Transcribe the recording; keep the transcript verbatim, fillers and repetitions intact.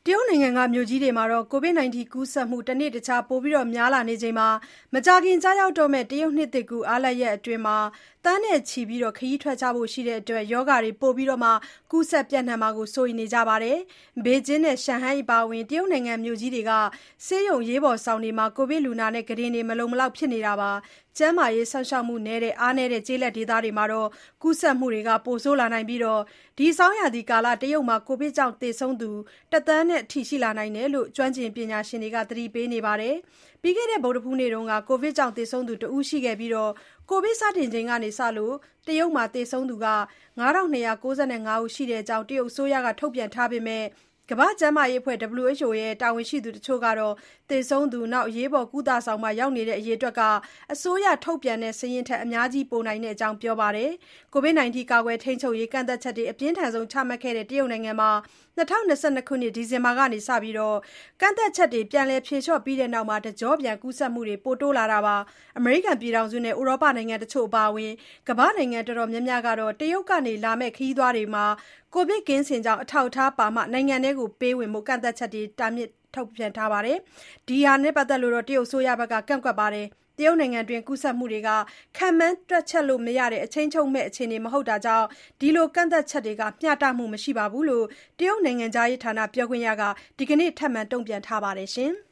တရုတ်နိုင်ငံကမြို့ကြီးတွေမှာ ကိုဗစ် ၁၉ ကူးစက်မှု တနေ့တခြားပိုများလာနေချိန်မှာ မကြာခင်ကျရောက်တော့မယ့် တရုတ်နှစ်သစ်ကူးအားလပ်ရက်အတွင်း သန်းနဲ့ချီ ခရီးထွက်ကြဖို့ရှိတဲ့အတွက် ရောဂါတွေပိုပြီး ကူးစက်ပျံ့နှံ့မှာကို စိုးရိမ်နေကြပါတယ်။ ဘေကျင်းနဲ့ ရှန်ဟိုင်းအပါအဝင် တရုတ်နိုင်ငံမြို့ကြီးတွေက ဆေးရုံအရေးပေါ်ဆောင်တွေမှာ ကိုဗစ်လူနာနဲ့ကုတင်တွေ မလုံမလောက်ဖြစ်နေတာပါ။ ကျန်းမာရေးစောင့်ရှောက်မှုနည်းတဲ့ အားနည်းတဲ့ ကျေးလက်ဒေသတွေမှာ ကူးစက်မှုတွေ ပိုဆိုးလာနိုင်ပြီး ဒီဆောင်းရာသီကာလ တရုတ်မှာ ကိုဗစ်ကြောင့်သေဆုံးသူ တသန်းအထိ ရှိလာနိုင်တယ်လို့ ကျွမ်းကျင်ပညာရှင်တွေက သတိပေးနေပါတယ်။ ပြီးခဲ့တဲ့ ဗုဒ္ဓဟူးနေ့က ကိုဗစ်ကြောင့်သေဆုံးသူ တဦးရှိခဲ့ပြီး ကိုဗစ်စတင်ချိန်ကစလို့ တရုတ်မှာ သေဆုံးသူ ငါးထောင့်နှစ်ရာကိုးဆယ်ငါး ဦးရှိကြောင်း တရုတ်အစိုးရက ထုတ်ပြန်ထားပေမဲ့ ကမ္ဘာ့ကျန်းမာရေးအဖွဲ့ ဒဗ္ဗလျူ အိုက်ချ်အို တာဝန်ရှိသူတချို့ကတော့ သေဆုံးသူ၊ အရေးပေါ်ကုသဆောင်မှာ ရောက်နေတဲ့ အရေအတွက်ဟာ အစိုးရထုတ်ပြန်တဲ့ စာရင်းထက် အများကြီးပိုနိုင်ကြောင်း ပြောပါတယ်။ ကိုဗစ် ၁၉ ကာကွယ်ထိန်းချုပ်ရေး ကန့်သတ်ချက်တွေ အပြင်းထန်ဆုံး ချမှတ်ခဲ့တဲ့ တရုတ်နိုင်ငံမှာ ၂၀၂၂ ခုနှစ် ဒီဇင်ဘာလကစပြီး ကန့်သတ်ချက်တွေ ပြန်လည်ဖြေလျှော့ပြီးတဲ့နောက် တကျော့ပြန် ကူးစက်မှုတွေ ပိုတိုးလာတာပါ။ အမေရိကန်ပြည်ထောင်စုနဲ့ ဥရောပနိုင်ငံတချို့ အပါအဝင် ကမ္ဘာ့နိုင်ငံတော်တော်များများကတော့ တရုတ်ကလာမယ့် ခရီးသွားတွေ ကိုဗစ်ကင်းစင်ကြောင်း အထောက်အထားပါမှ နိုင်ငံထဲပေးဝင်ဖို့ ကန့်သတ်ချက်တွေ တားမြစ်ထုတ်ပြန်ထားပါတယ်။ ဒီဟာနဲ့ပတ်သက်လို့ တရုတ်အစိုးရက ကန့်ကွက်ပါတယ်။ တရုတ်နိုင်ငံတွင်း ကူးစက်မှုတွေဟာ ခန့်မှန်းတွက်ချက်လို့မရတဲ့ အချိန်းချုပ်မဲ့ အခြေအနေမဟုတ်တာကြောင့် ဒီလိုကန့်သတ်ချက်တွေဟာ မျှတမှုမရှိဘူးလို့ တရုတ်နိုင်ငံခြားရေးဌာန ပြောခွင့်ရက ဒီကနေ့ ထပ်မံတုံ့ပြန်ထားပါတယ်။